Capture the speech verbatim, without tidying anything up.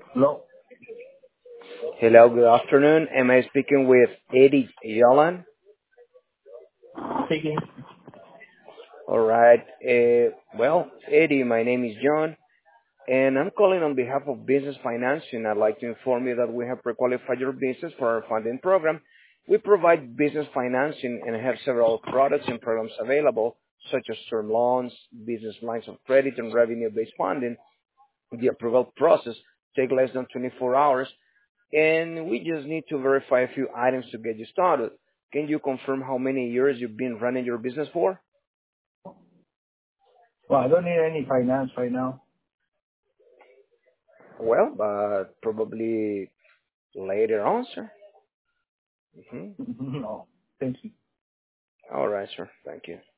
Hello. Hello, good afternoon. Am I speaking with Eddie Yolan? Speaking. All right. Uh, well, Eddie, my name is John, and I'm calling on behalf of Business Financing. I'd like to inform you that we have pre-qualified your business for our funding program. We provide business financing and have several products and programs available, such as term loans, business lines of credit, and revenue-based funding. The approval process takes less than twenty-four hours, and we just need to verify a few items to get you started. Can you confirm how many years you've been running your business for? Well, I don't need any finance right now. Well, but probably later on, sir. hmm No. Thank you. All right, sir. Thank you.